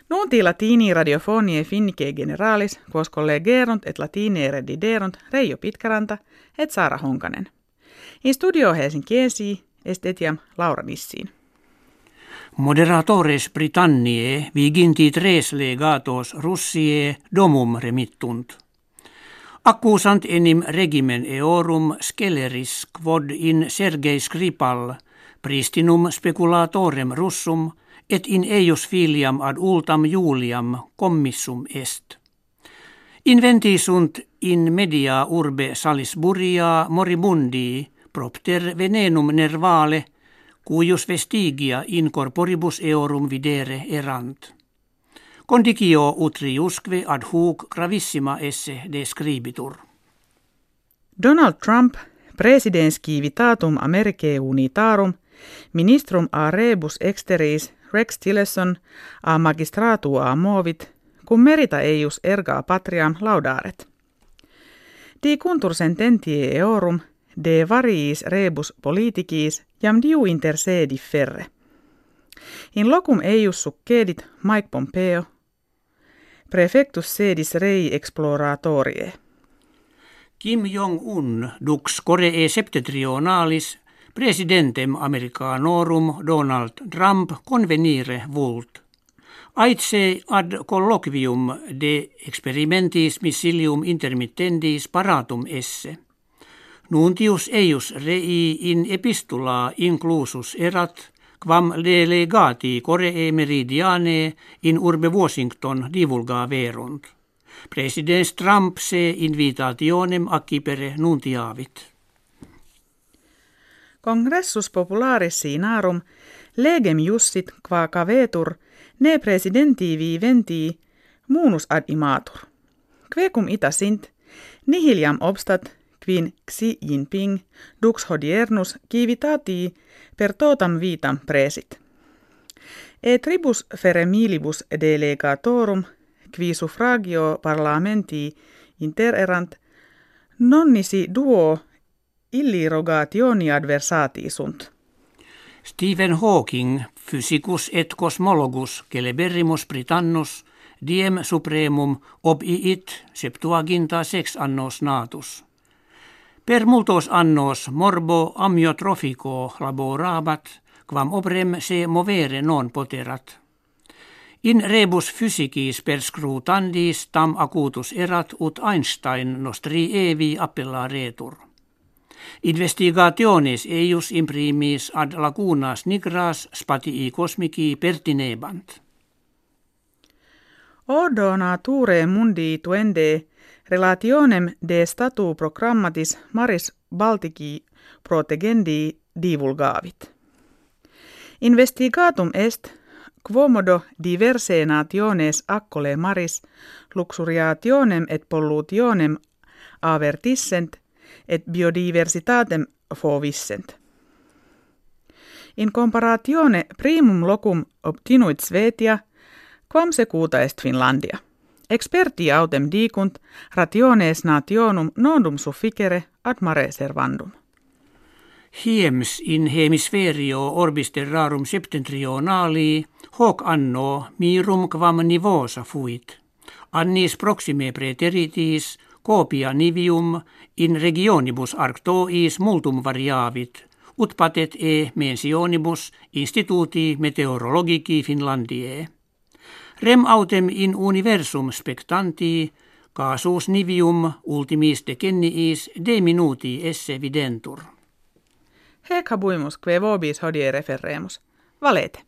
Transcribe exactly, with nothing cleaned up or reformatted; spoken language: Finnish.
Nunti latini radiofonie finnike generalis, quos collegerunt et latine rediderunt Reijo Pitkäranta et Saara Honkanen. In studio Helsinkiesi est etiam Laura Nissiin. Moderatores Britanniae viginti tres legatos Russiae domum remittunt. Accusant enim regimen eorum sceleris quod in Sergei Skripal pristinum speculatorem russum et in eius filiam ad ultam Juliam commissum est. Inventi sunt in media urbe Salisburia moribundi propter venenum nervale cuius vestigia in corporibus eorum videre erant. Condicio utriusque ad hoc gravissima esse describitur. Donald Trump, presidens civitatum Americae unitarum, ministrum a rebus exteris Rex Tillerson a magistratua movit, cum merita eius erga patriam laudaret. Di contur sententiae eorum, de variis rebus politicis jam diu inter se differre. In locum eius succedit Mike Pompeo, prefectus sedis rei exploratorie. Kim Jong-un dux Coree septentrionalis presidentem Americanorum Donald Trump convenire vult. Aitse ad colloquium de experimentis missilium intermittendis paratum esse. Nuntius eius rei in epistula inclusus erat, quam delegati Coree meridiane in urbe Washington divulgaverunt. Presidens Trump se invitationem accipere nuntiavit. Congressus popularis sinarum legem jussit qua cavetur ne presidenti viventi munus ad imatur. Quecum ita sint nihiliam obstat quin Xi Jinping dux hodiernus civitati per totam vitam presit. E tribus feremilibus delegatorum qui suffragio parlamenti intererant non nisi duo illirogationi adversati sunt. Stephen Hawking, physicus et cosmologus celeberrimus Britannus, diem supremum obiit septuaginta sex annos natus. Per multos annos morbo amyotrophico laborabat, quam obrem se movere non poterat. In rebus physicis perscrutandis tam acutus erat ut Einstein nostri evi appellaretur. Investigationes eius imprimis ad lacunas nigras spatii cosmici pertinebant. Odo nature mundi tuende relationem de statu programmatis maris Baltici protegendi divulgavit. Investigatum est quomodo diverse nationes accole maris luxuriationem et pollutionem avertissent et biodiversitatem fovissent. In comparatione primum locum obtinuit Svetia, quam secuta est Finlandia. Experti autem dicunt rationes nationum nondum sufficere ad mare servandum. Hiems in hemisferio orbis terrarum septentrionali hoc anno mirum quam nivosa fuit. Annis proxime praeteritis copia nivium in regionibus arctois multum variavit, ut patet e mentionibus instituti meteorologici Finlandiae. Rem autem in universum spectanti, casus nivium ultimis decenniis de minuti esse videntur. Hec habuimus, kve vobis hodie referremus. Valete.